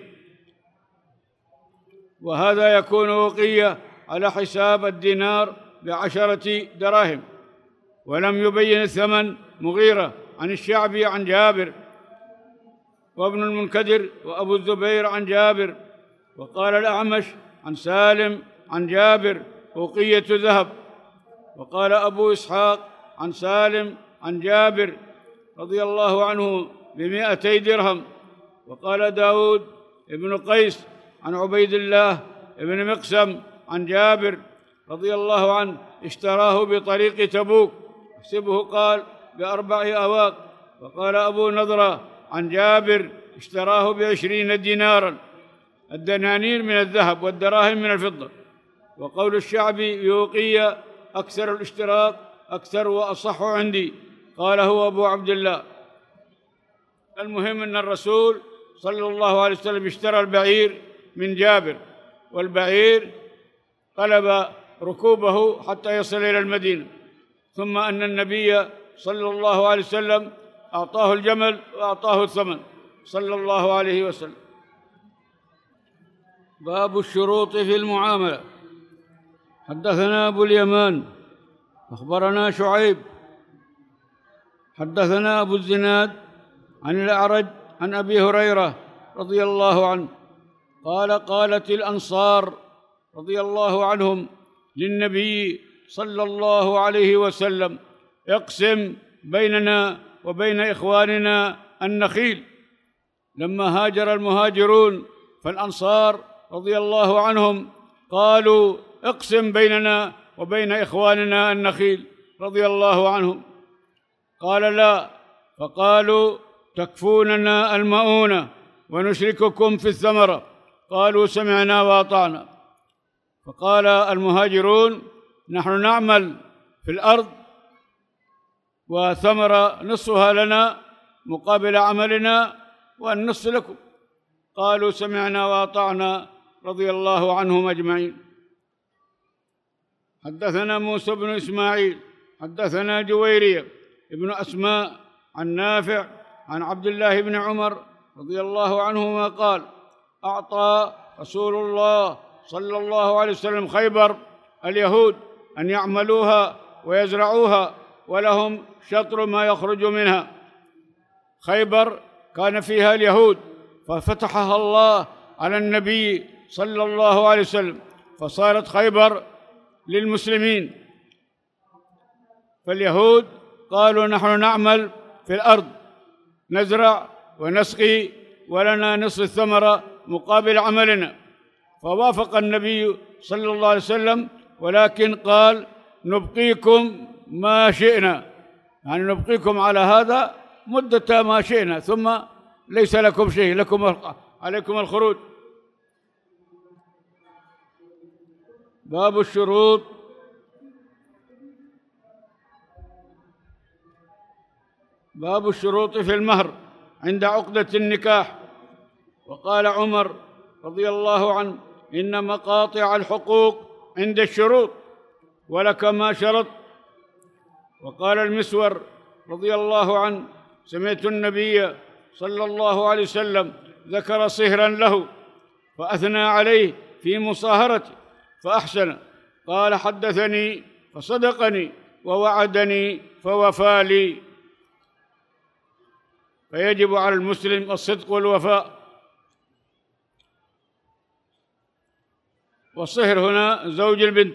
وهذا يكون وقية على حساب الدينار ب10 دراهم. ولم يبين الثمن مغيرة عن الشعبي عن جابر وابن المنكدر وأبو الزبير عن جابر. وقال الأعمش عن سالم عن جابر وقية ذهب. وقال أبو إسحاق عن سالم عن جابر رضي الله عنه ب200 درهم. وقال داود ابن قيس عن عبيد الله ابن مقسم عن جابر رضي الله عنه اشتراه بطريق تبوك، احسبه قال ب4 أواق. وقال أبو نضرة عن جابر اشتراه ب20 دينارا، الدنانير من الذهب والدراهم من الفضة. وقول الشعبي بوقية أكثر الاشتراك أكثر وأصح عندي، قال هو أبو عبد الله. المهم أن الرسول صلى الله عليه وسلم اشترى البعير من جابر، والبعير طلب ركوبه حتى يصل إلى المدينة، ثم أن النبي صلى الله عليه وسلم أعطاه الجمل وأعطاه الثمن، صلى الله عليه وسلم. باب الشروط في المعاملة. حدثنا أبو اليمان أخبرنا شعيب حدثنا أبو الزناد عن الأعرج عن أبي هريرة رضي الله عنه قال: قالت الأنصار رضي الله عنهم للنبي صلى الله عليه وسلم: اقسم بيننا وبين إخواننا النخيل. لما هاجر المهاجرون فالأنصار رضي الله عنهم قالوا: اقسم بيننا وبين إخواننا النخيل رضي الله عنهم. قال: لا. فقالوا: تكفوننا المؤونة ونشرككم في الثمرة. قالوا: سمعنا وأطعنا. فقال المهاجرون: نحن نعمل في الأرض وثمرة نصفها لنا مقابل عملنا والنصف لكم. قالوا: سمعنا وأطعنا رضي الله عنهم أجمعين. حدثنا موسى بن إسماعيل حدثنا جويرية ابن أسماء عن نافع عن عبد الله بن عمر رضي الله عنهما قال: أعطى رسول الله صلى الله عليه وسلم خيبر اليهود أن يعملوها ويزرعوها ولهم شطر ما يخرج منها. خيبر كان فيها اليهود ففتحها الله على النبي صلى الله عليه وسلم فصارت خيبر للمسلمين. فاليهود قالوا: نحن نعمل في الأرض نزرع ونسقي ولنا نصف الثمرة مقابل عملنا. فوافق النبي صلى الله عليه وسلم ولكن قال: نبقيكم ما شئنا، يعني نبقيكم على هذا مدة ما شئنا ثم ليس لكم شيء، لكم عليكم الخروج. باب الشروط. باب الشروط في المهر عند عقدة النكاح. وقال عمر رضي الله عنه: إن مقاطع الحقوق عند الشروط ولك ما شرط. وقال المسور رضي الله عنه: سمعت النبي صلى الله عليه وسلم ذكر صهرا له فأثنى عليه في مصاهرته فأحسن. قال: حدثني فصدقني ووعدني فوفى لي. فيجب على المسلم الصدق والوفاء. والصهر هنا زوج البنت.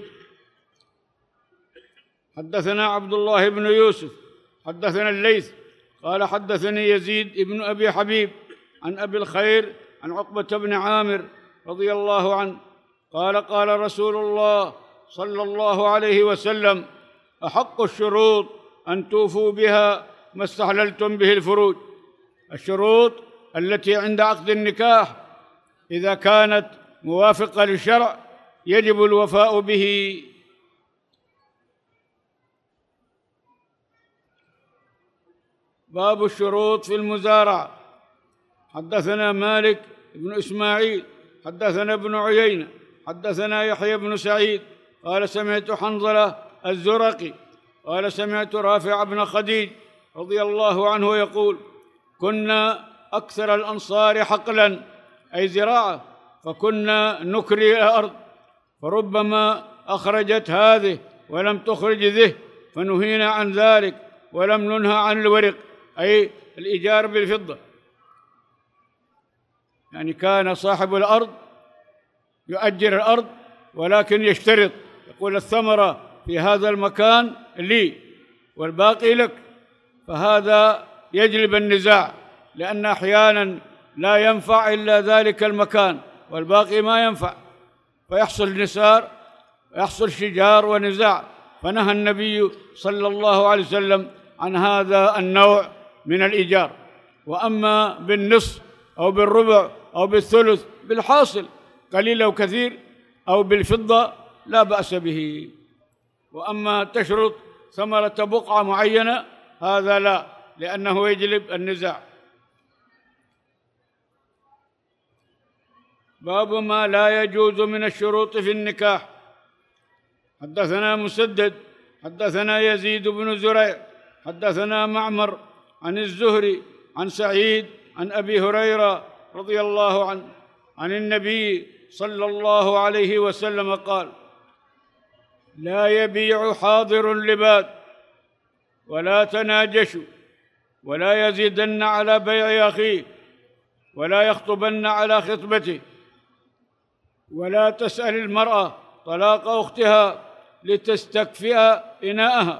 حدثنا عبد الله بن يوسف حدثنا الليث قال: حدثني يزيد بن أبي حبيب عن أبي الخير عن عقبة بن عامر رضي الله عنه قال: قال رسول الله صلى الله عليه وسلم: أحق الشروط أن توفوا بها ما استحللتم به الفروج. الشروط التي عند عقد النكاح إذا كانت موافقة للشرع يجب الوفاء به. باب الشروط في المزارعة. حدثنا مالك بن إسماعيل حدثنا ابن عيينة حدثنا يحيى بن سعيد قال: سمعت حنظلة الزرقي قال: سمعت رافع بن خديج رضي الله عنه يقول: كنا أكثر الأنصار حقلا أي زراعة، فكنا نكري الأرض، فربما أخرجت هذه ولم تخرج ذه، فنهينا عن ذلك ولم ننهى عن الورق أي الإيجار بالفضة. يعني كان صاحب الأرض يؤجر الأرض ولكن يشترط، يقول: الثمرة في هذا المكان لي والباقي لك. فهذا يجلب النزاع، لأن أحيانا لا ينفع إلا ذلك المكان والباقي ما ينفع، فيحصل نسار ويحصل شجار ونزاع. فنهى النبي صلى الله عليه وسلم عن هذا النوع من الإيجار. وأما بالنصف أو بالربع أو بالثلث بالحاصل قليل أو كثير أو بالفضة لا بأس به. وأما تشرط ثمرة بقعة معينة هذا لا، لأنه يجلب النزاع. باب ما لا يجوز من الشروط في النكاح. حدثنا مسدد حدثنا يزيد بن زريع حدثنا معمر عن الزهري عن سعيد عن أبي هريرة رضي الله عنه عن النبي صلى الله عليه وسلم قال: لا يبيع حاضر لباد ولا تناجشوا ولا يزيدن على بيع أخيه ولا يخطبن على خطبته ولا تسأل المرأة طلاق أختها لتستكفئ إناءها.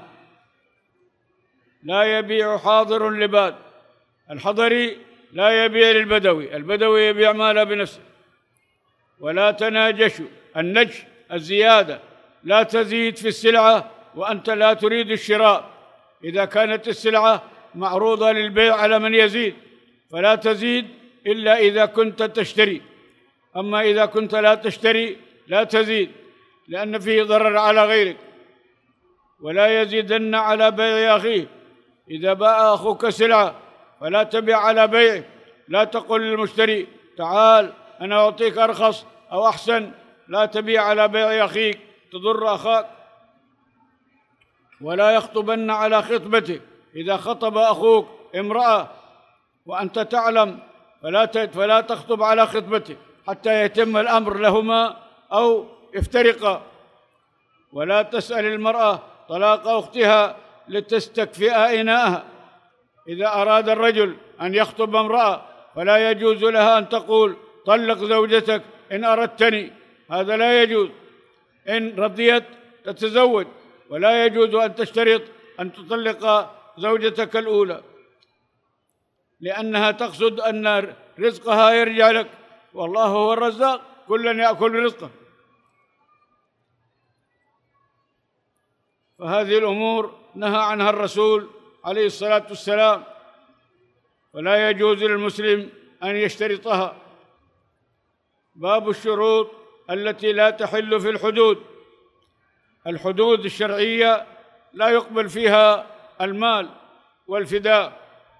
لا يبيع حاضر لباد، الحضري لا يبيع للبدوي، البدوي يبيع ماله بنفسه. ولا تناجشوا، النجش الزيادة، لا تزيد في السلعة وأنت لا تريد الشراء. إذا كانت السلعة معروضة للبيع على من يزيد فلا تزيد إلا إذا كنت تشتري، أما إذا كنت لا تشتري لا تزيد، لأن فيه ضرر على غيرك. ولا يزيدن على بيع أخيه، إذا باع أخوك سلعة فلا تبيع على بيعه، لا تقل للمشتري تعال أنا أعطيك أرخص أو أحسن، لا تبيع على بيع أخيك تضر أخاك. ولا يخطبن على خطبته، إذا خطب أخوك امرأة وأنت تعلم فلا تخطب على خطبته حتى يتم الأمر لهما أو يفترقا. ولا تسأل المرأة طلاق أختها لتستكفئ إناءها، إذا أراد الرجل أن يخطب امرأة فلا يجوز لها أن تقول طلق زوجتك إن أردتني، هذا لا يجوز. إن رضيت تتزوج، ولا يجوز أن تشترط أن تطلق زوجتك الأولى، لأنها تقصد أن رزقها يرجع لك، والله هو الرزاق كل يأكل رزقه. فهذه الأمور نهى عنها الرسول عليه الصلاة والسلام، ولا يجوز للمسلم أن يشترطها. باب الشروط التي لا تحل في الحدود. الحدود الشرعية لا يقبل فيها المال والفداء.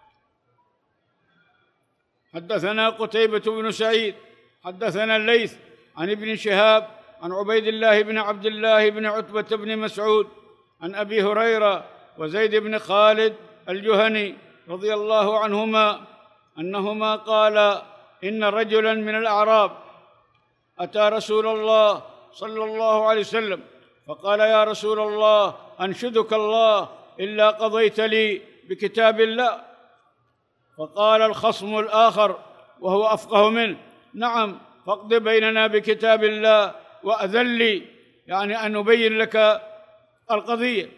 حدثنا قتيبة بن سعيد حدثنا الليث عن ابن شهاب عن عبيد الله بن عبد الله بن عتبة بن مسعود عن أبي هريرة وزيد بن خالد الجهني رضي الله عنهما أنهما قالا: إن رجلا من الأعراب أتى رسول الله صلى الله عليه وسلم فقال: يا رسول الله، أنشدك الله إلا قضيت لي بكتاب الله. فقال الخصم الآخر وهو أفقه منه: نعم، فاقض بيننا بكتاب الله وأذن لي، يعني أن أبين لك القضية.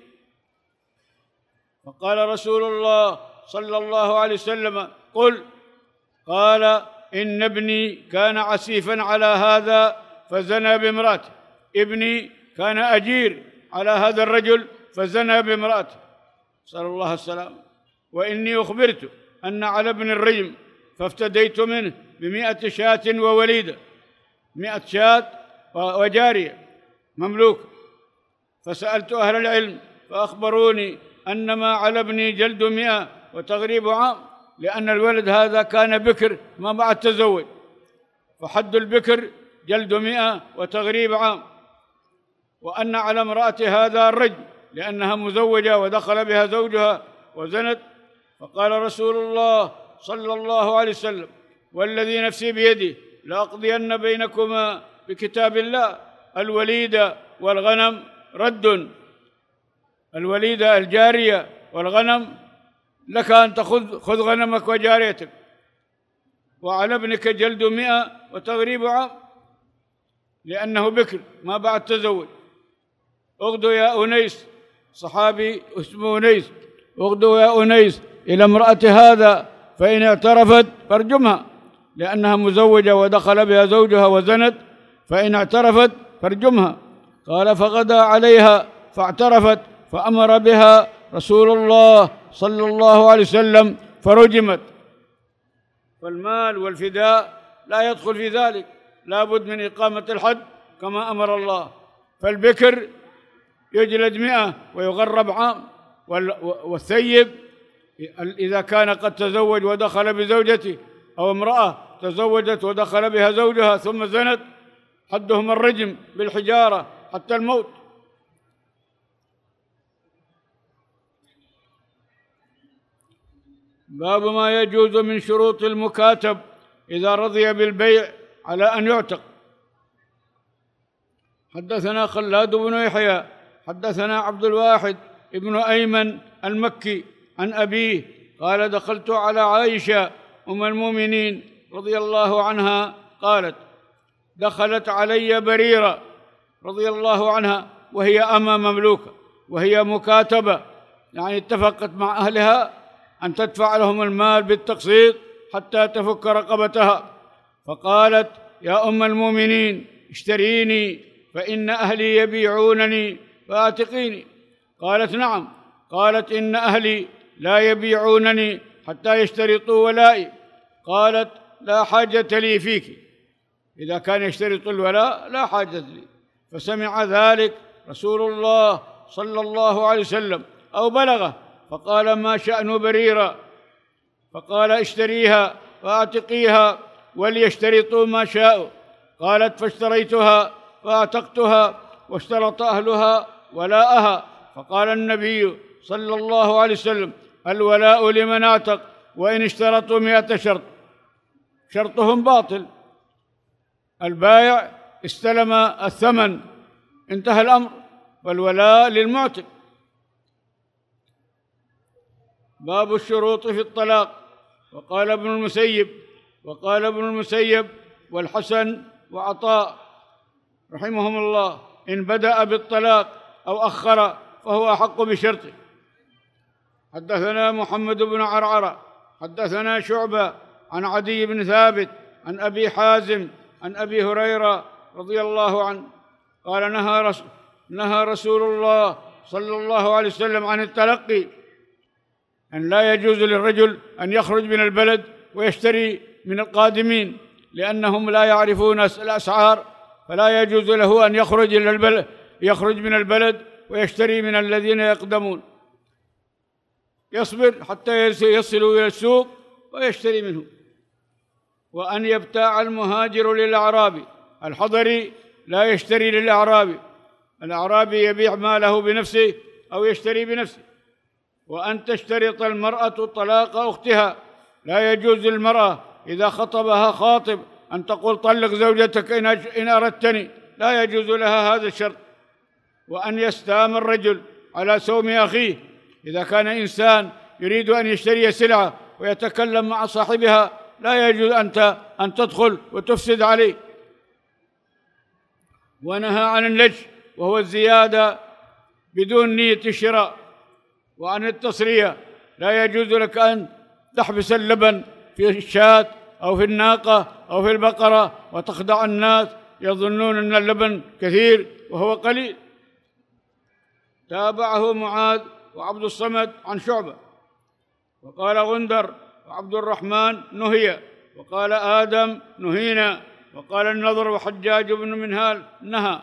فقال رسول الله صلى الله عليه وسلم: قل. قال: إن ابني كان عسيفا على هذا فزنى بامرأته، ابني كان أجير على هذا الرجل فزنى بامرأته، نسأل الله السلامة. وإني أخبرت أن على ابن الرجم فافتديت منه ب100 شاة ووليدة، 100 شاة وجارية مملوك. فسألت أهل العلم فأخبروني أن ما على ابني جلد 100 وتغريب عام، لأن الولد هذا كان بكر ما بعد تزوج، فحد البكر جلد 100 وتغريب عام. وأن على امرأة هذا الرجم لأنها مزوجة ودخل بها زوجها وزنت. فقال رسول الله صلى الله عليه وسلم: والذي نفسي بيده لأقضين بينكما بكتاب الله، الوليدة والغنم رد، الوليدة الجارية والغنم لك أن خذ غنمك وجاريتك، وعلى ابنك جلد 100 وتغريب عام لأنه بكر ما بعد تزوج. اغدوا يا أنيس، صحابي اسمه أنيس، اغدوا يا أنيس إلى امرأة هذا فإن اعترفت فارجمها، لأنها مزوجة ودخل بها زوجها وزنت، فإن اعترفت فارجمها. قال: فغدا عليها فاعترفت فأمر بها رسول الله صلى الله عليه وسلم فرجمت. فالمال والفداء لا يدخل في ذلك، لا بد من إقامة الحد كما أمر الله. فالبكر يجلد 100 ويغرب عام، والثيب إذا كان قد تزوج ودخل بزوجته، أو امرأة تزوجت ودخل بها زوجها ثم زنت، حدهم الرجم بالحجارة حتى الموت. باب ما يجوز من شروط المكاتب إذا رضي بالبيع على أن يعتق. حدثنا خلاد بن يحيى حدثنا عبد الواحد ابن أيمن المكي عن أبيه قال دخلت على عائشة أم المؤمنين رضي الله عنها قالت دخلت علي بريرة رضي الله عنها وهي أمة مملوكة وهي مكاتبة، يعني اتفقت مع أهلها أن تدفع لهم المال بالتقسيط حتى تفك رقبتها، فقالت يا أم المؤمنين اشتريني فإن أهلي يبيعونني فأعتقيني. قالت نعم. قالت إن أهلي لا يبيعونني حتى يشترطوا ولائي. قالت لا حاجة لي فيك، إذا كان يشترط الولاء لا حاجة لي. فسمع ذلك رسول الله صلى الله عليه وسلم أو بلغه فقال ما شأن بريرة؟ فقال اشتريها فأعتقيها وليشترطوا ما شاءوا. قالت فاشتريتها فأعتقتها واشترط أهلها ولاءها. فقال النبي صلى الله عليه وسلم الولاء لمن اعتق وإن اشترطوا 100 شرط، شرطهم باطل، البائع استلم الثمن انتهى الأمر، والولاء للمعتق. باب الشروط في الطلاق. وقال ابن المسيب والحسن وعطاء رحمهم الله إن بدأ بالطلاق أو أخر فهو أحق بشرطه. حدثنا محمد بن عرعرة حدثنا شعبة عن عدي بن ثابت عن أبي حازم عن أبي هريرة رضي الله عنه قال نهى رسول الله صلى الله عليه وسلم عن التلقي، أن لا يجوز للرجل أن يخرج من البلد ويشتري من القادمين لأنهم لا يعرفون الأسعار، فلا يجوز له أن يخرج من البلد ويشتري من الذين يقدمون، يصبر حتى يصلوا إلى السوق ويشتري منه. وأن يبتاع المهاجر للأعرابي، الحضري لا يشتري للأعرابي، الأعرابي يبيع ماله بنفسه أو يشتري بنفسه. وأن تشترط المرأة طلاق أختها، لا يجوز للمرأة إذا خطبها خاطب أن تقول طلق زوجتك إن أردتني، لا يجوز لها هذا الشرط. وأن يستام الرجل على سوم أخيه، إذا كان إنسان يريد أن يشتري سلعة ويتكلم مع صاحبها لا يجوز أن تدخل وتفسد عليه. ونهى عن اللج وهو الزيادة بدون نية الشراء. وعن التصرية، لا يجوز لك أن تحبس اللبن في الشاة أو في الناقة أو في البقرة وتخدع الناس يظنون أن اللبن كثير وهو قليل. تابعه معاذ وعبد الصمد عن شعبة. وقال غندر وعبد الرحمن نهي، وقال آدم نهينا، وقال النضر وحجاج بن منهال نهى.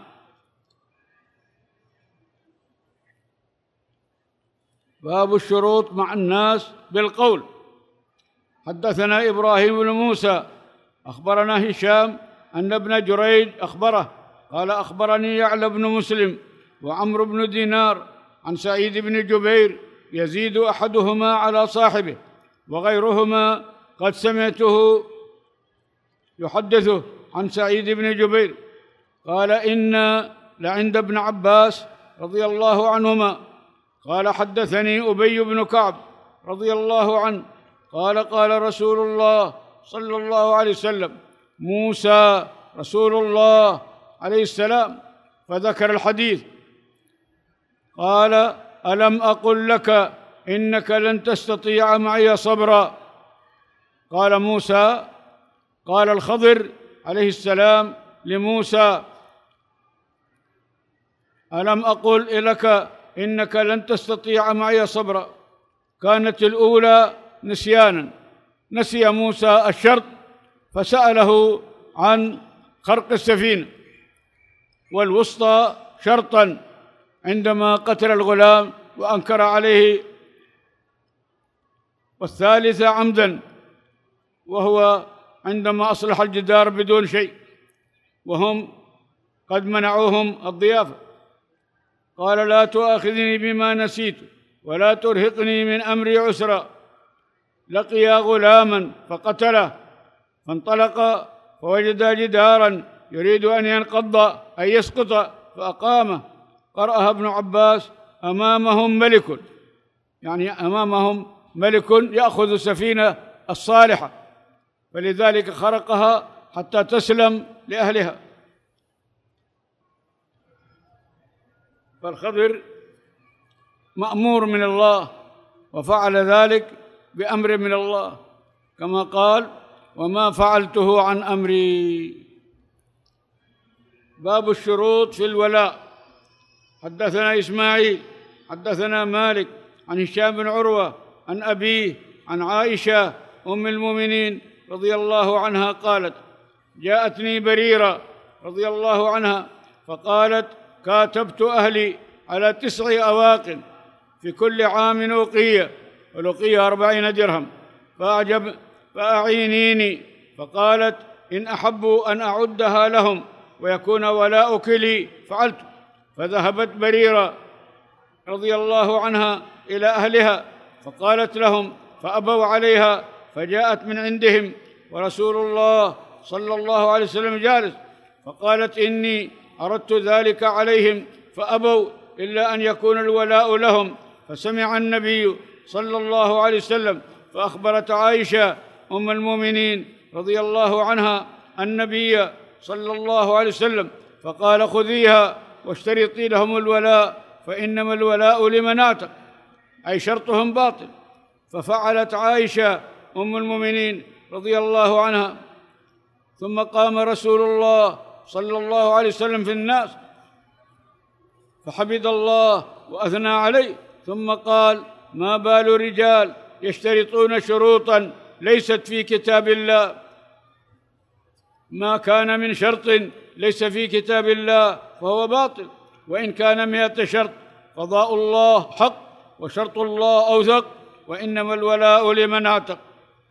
باب الشروط مع الناس بالقول. حدثنا إبراهيم بن موسى أخبرنا هشام أن ابن جريج أخبره قال أخبرني يعلى بن مسلم وعمرو بن دينار عن سعيد بن جبير يزيد أحدهما على صاحبه، وغيرهما قد سمعته يحدثه عن سعيد بن جبير قال إنا لعند ابن عباس رضي الله عنهما قال حدثني أبي بن كعب رضي الله عنه قال رسول الله صلى الله عليه وسلم موسى رسول الله عليه السلام، فذكر الحديث. قال ألم أقل لك إنك لن تستطيع معي صبرا؟ قال موسى، قال الخضر عليه السلام لموسى ألم أقل لك إنك لن تستطيع معي صبرا؟ كانت الأولى نسيانا، نسي موسى الشرط فسأله عن خرق السفينة، والوسطى شرطا عندما قتل الغلام وأنكر عليه، والثالثة عمدا وهو عندما أصلح الجدار بدون شيء وهم قد منعوهم الضيافة. قال لا تؤاخذني بما نسيت ولا ترهقني من أمري عسرا. لقي غلاما فقتله، فانطلق فوجد جدارا يريد أن ينقض أي يسقط فأقامه. قرأها ابن عباس: أمامهم ملك، يعني أمامهم ملك يأخذ السفينة الصالحة، فلذلك خرقها حتى تسلم لأهلها. فالخضر مأمور من الله وفعل ذلك بأمر من الله، كما قال: وما فعلته عن أمري. باب الشروط في الولاء. حدثنا إسماعيل حدثنا مالك عن هشام بن عروة عن أبيه عن عائشة أم المؤمنين رضي الله عنها قالت: جاءتني بريرة رضي الله عنها فقالت: كاتبت أهلي على 9 أواق، في كل عام أوقية، والأوقية 40 درهم، فأعينيني. فقالت: إن أحبوا أن أعدها لهم ويكون ولاؤك لي فعلت. فذهبت بريرة رضي الله عنها إلى أهلها فقالت لهم، فأبوا عليها، فجاءت من عندهم ورسول الله صلى الله عليه وسلم جالس، فقالت: إني أردت ذلك عليهم فأبوا إلا أن يكون الولاء لهم. فسمع النبي صلى الله عليه وسلم، فأخبرت عائشة أم المؤمنين رضي الله عنها النبي صلى الله عليه وسلم، فقال: خذيها واشترطي لهم الولاء، فإنما الولاء لمن أعتق، أي شرطهم باطل. ففعلت عائشة أم المؤمنين رضي الله عنها. ثم قام رسول الله صلى الله عليه وسلم في الناس فحمد الله وأثنى عليه، ثم قال: ما بال رجال يشترطون شروطا ليست في كتاب الله؟ ما كان من شرط ليس في كتاب الله فهو باطل، وإن كان 100 شرط، قضاء الله حق وشرط الله أوثق، وإنما الولاء لمن اعتق.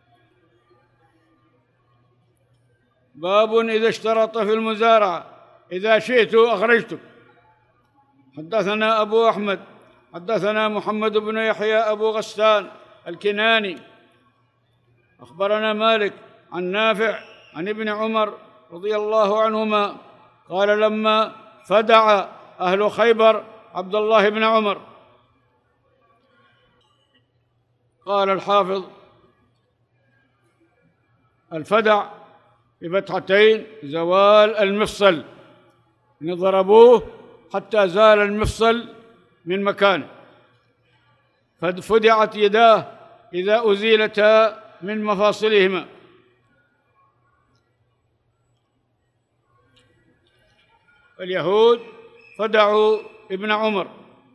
باب إذا اشترط في المزارعة: إذا شئت أخرجتك. حدثنا أبو أحمد حدثنا محمد بن يحيى أبو غسان الكناني أخبرنا مالك عن نافع عن ابن عمر رضي الله عنهما قال: لما فدع أهل خيبر عبد الله بن عمر، قال الحافظ: الفدع بفتحتين زوال المفصل، ضربوه حتى زال المفصل من مكانه، ففدعت يداه إذا أزيلتا من مفاصلهما. اليهود فدعوا ابن عمر،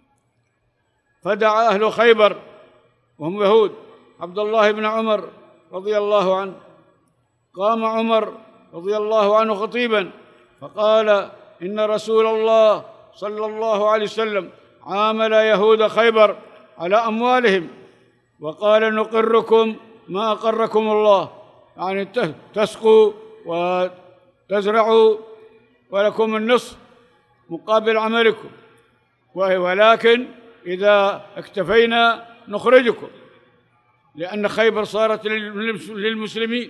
فدع أهل خيبر وهم يهود عبد الله بن عمر رضي الله عنه. قام عمر رضي الله عنه خطيبا فقال: إن رسول الله صلى الله عليه وسلم عامل يهود خيبر على أموالهم، وقال: نقركم ما أقركم الله، يعني تسقوا وتزرعوا ولكم النصف مقابل عملكم، ولكن إذا اكتفينا نخرجكم، لأن خيبر صارت للمسلمين.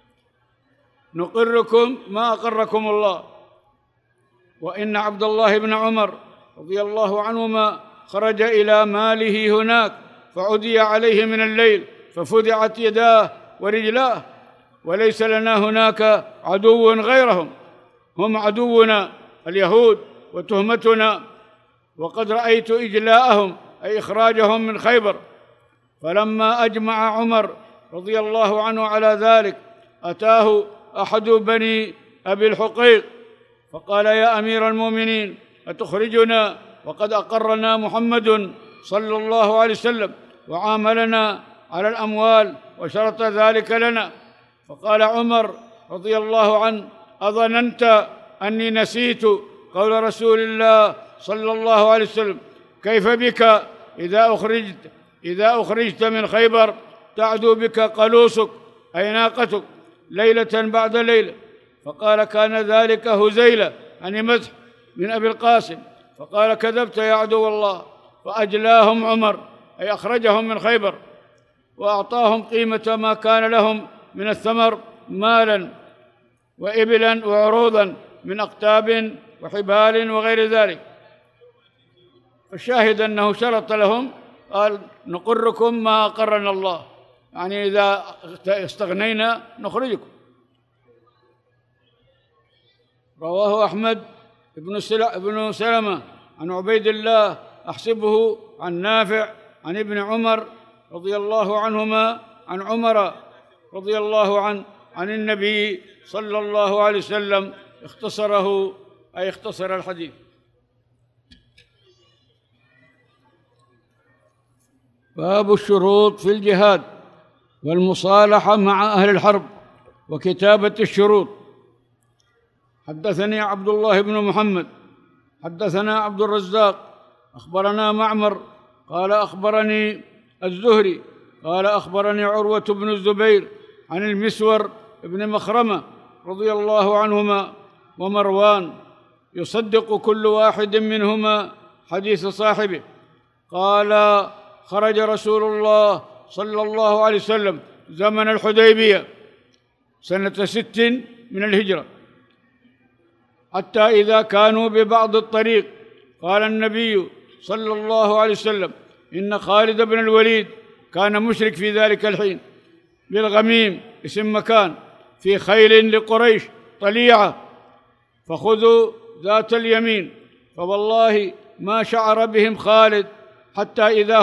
نقركم ما أقركم الله. وإن عبد الله بن عمر رضي الله عنهما خرج إلى ماله هناك فعدي عليه من الليل ففدعت يداه ورجلاه، وليس لنا هناك عدو غيرهم، هم عدونا اليهود وتهمتنا، وقد رأيت إجلاءهم أي إخراجهم من خيبر. فلما أجمع عمر رضي الله عنه على ذلك أتاه أحد بني أبي الحقيق فقال: يا أمير المؤمنين، أتخرجنا وقد أقرنا محمد صلى الله عليه وسلم وعاملنا على الأموال وشرط ذلك لنا؟ فقال عمر رضي الله عنه: أظننت أني نسيت قول رسول الله صلى الله عليه وسلم: كيف بك إذا أخرجت من خيبر تعدو بك قلوسك أي ناقتك ليلة بعد ليلة؟ فقال: كان ذلك هزيلة، يعني مزح من أبي القاسم. فقال: كذبت يا عدو الله. فأجلاهم عمر أي أخرجهم من خيبر. وأعطاهم قيمة ما كان لهم من الثمر مالا وإبلا وعروضا من أقتاب وحبال وغير ذلك. فالشاهد أنه شرط لهم، قال نقركم ما أقرنا الله، يعني إذا استغنينا نخرجكم. رواه أحمد بن سلمة عن عبيد الله أحسبه عن نافع عن ابن عمر رضي الله عنهما عن عمر رضي الله عنه عن النبي صلى الله عليه وسلم، اختصره أي اختصر الحديث. باب الشروط في الجهاد والمصالحة مع أهل الحرب وكتابة الشروط. حدثني عبد الله بن محمد حدثنا عبد الرزاق أخبرنا معمر قال أخبرني الزهري قال أخبرني عروة بن الزبير عن المسور بن مخرمة رضي الله عنهما ومروان يصدق كل واحد منهما حديث صاحبه، قال خرج رسول الله صلى الله عليه وسلم زمن الحديبية سنة 6 من الهجرة، حتى إذا كانوا ببعض الطريق قال النبي صلى الله عليه وسلم إن خالد بن الوليد كان مشرك في ذلك الحين بالغميم، اسم مكان، في خيل لقريش طليعة، فخذوا ذات اليمين، فوالله ما شعر بهم خالد حتى إذا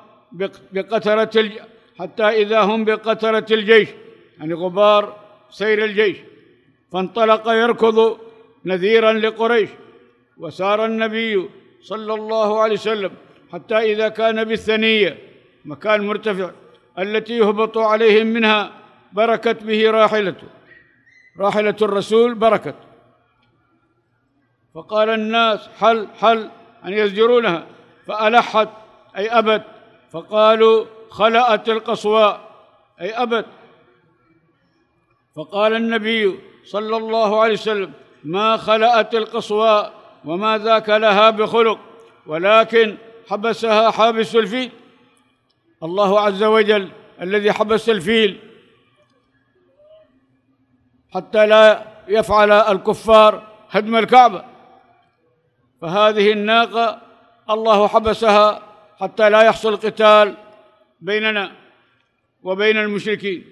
هم بقترة الجيش، يعني غبار سير الجيش، فانطلق يركض نذيرا لقريش. وسار النبي صلى الله عليه وسلم حتى إذا كان بالثنية، مكان مرتفع، التي يهبط عليهم منها، بركت به راحلة الرسول بركت، فقال الناس حل حل أن يزجرونها، فألحت أي أبت، فقالوا خلأت القصواء أي أبت، فقال النبي صلى الله عليه وسلم ما خلأت القصواء وما ذاك لها بخلق، ولكن حبسها حابس الفيل، الله عز وجل الذي حبس الفيل حتى لا يفعل الكفار هدم الكعبة، فهذه الناقة الله حبسها حتى لا يحصل قتال بيننا وبين المشركين.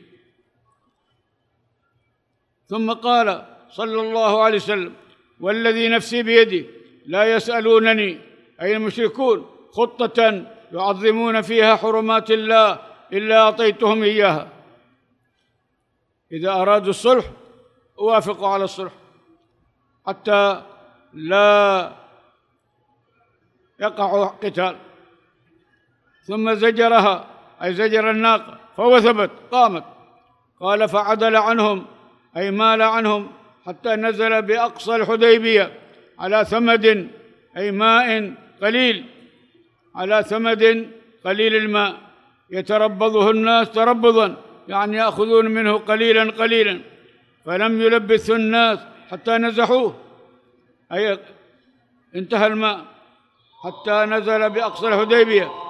ثم قال صلى الله عليه وسلم والذي نفسي بيده لا يسألونني أي المشركون خطة يعظمون فيها حرمات الله إلا أعطيتهم إياها. إذا أرادوا الصلح أوافقوا على الصلح حتى لا يقع قتال. ثم زجرها أي زجر الناقة فوثبت قامت، قال فعدل عنهم أي مال عنهم حتى نزل بأقصى الحديبية على ثمد أي ماء قليل، على ثمد قليل الماء، يتربضه الناس تربضا، يعني يأخذون منه قليلا قليلا، فلم يلبث الناس حتى نزحوه، أي انتهى الماء حتى نزل بأقصى الحديبية